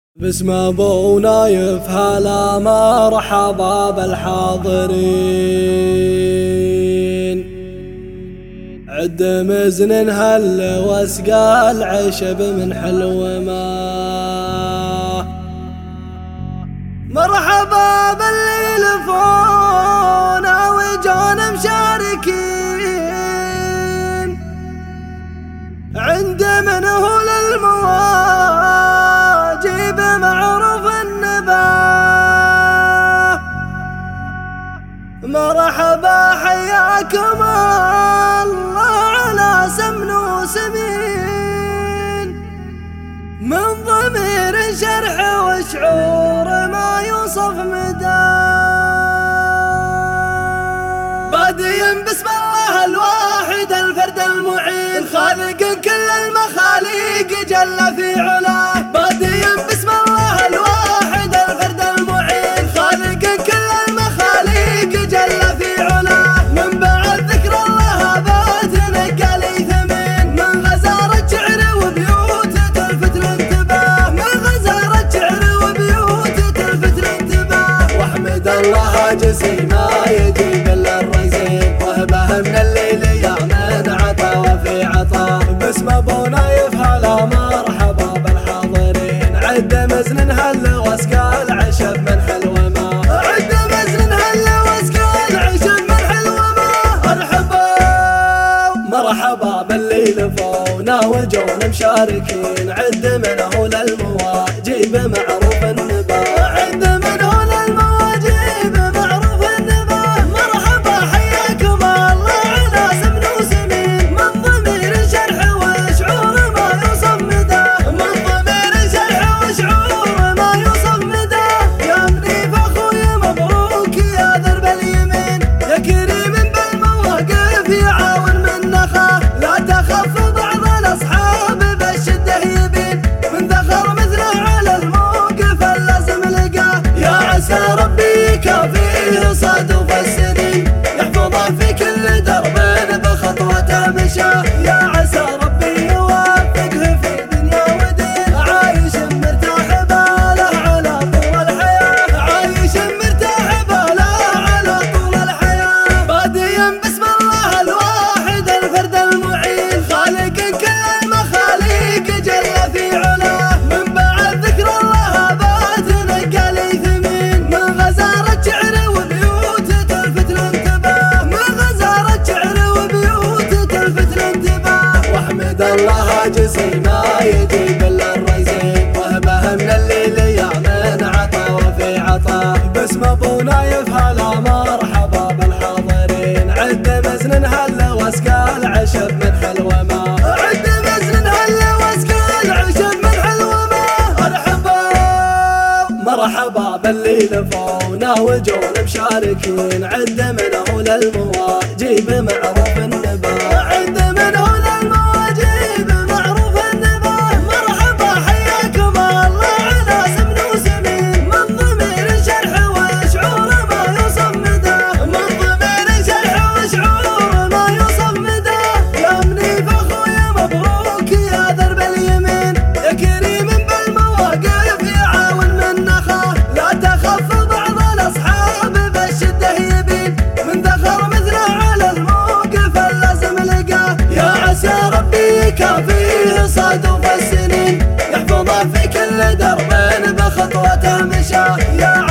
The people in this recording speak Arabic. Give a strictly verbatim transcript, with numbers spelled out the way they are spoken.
باسم ابو نايف هلا مرحبا بالحاضرين. عد مزن هل واسقى العشب من حلو ما. مرحبا باللي لفونا وجونا مشاركين. عند من هو للمواجب معروف النباه. مرحبا حياكم الله على سمن وسمين. من ضمير شرح وشعور ما يوصف مداه. باديا بسم الله الواحد الفرد المعين خالق كل المخاليق جل في علاه. باديا بسم الله الواحد الفرد المعين خالق كل المخاليق جل في علاه. من بعد ذكر الله بات نقى لي ثمين. من غزارة شعر وبيوت تلفت الانتباه. من غزارة شعر وبيوت تلفت الانتباه. واحمد الله جزي ما يجيب الا الرزين. وهبه من الليل يا من عطا وفي عطا. باسم ابو نايف هلا مرحبا بالحاضرين. عد مزن هل واسقى العشب من حلو ما. عد مزن هل واسقى العشب من حلو ما. مرحبا مرحبا باللي لفونا وجونا مشاركين. عد من هو للمواجب معروف النباه. عد من هو للمواجب معروف النباه. مرحبا حياكم الله على سمن وسمين. من ضمير شرح وشعور ما يوصف مداه. من ضمير شرح وشعور ما يوصف مداه. يا منيف اخوي مبروك يا درب اليمين. يا كريم بالمواقف يعاون من نخاه. لا تخف بعض الاصحاب بالشده يبين. من ذخر مثله على الموقف اللازم لقاه. يا عسى ربي يكافيه صادف السنين. يحفظه في كل درب بخطوته مشاه. يا عسى ربي يوفقه في دنيا ودين. عايش مرتاح باله على طول الحياة. عايش مرتاح باله على طول الحياة. باديا بسم الله الواحد الفرد المعين خالق كل المخاليق جل في علاه. من بعد ذكر الله بات نقى لي ثمين. من غزارة شعر وبيوت تلفت الانتباه. من غزارة شعر وبيوت تلفت الانتباه. واحمد الله جزي ما يجيب الا الرزين. وهبه من الليل يا من عطا وفي عطا. باسم ابو نايف هلا مرحبا بالحاضرين. عد مزن هل واسقى العشب من حلو ما. عد مزن هل واسقى العشب من حلو ما. مرحبا مرحبا باللي لفونا وجونا مشاركين. عد من هو للمواجب معروف النباه. عد من هو للمواجب معروف النباه. مرحبا حياكم الله على سمن وسمين. من ضمير شرح وشعور ما يوصف مداه. من ضمير شرح وشعور ما يوصف مداه. يا منيف اخوي مبروك يا درب اليمين. يا كريم بالمواقف يعاون من نخاه. لا تخف بعض الاصحاب بالشده يبين. من ذخر مثله على الموقف اللازم لقاه. يا عسى ربي يكافيه صادف السنين. يحفظه في كل درب بخطوته مشاه. يا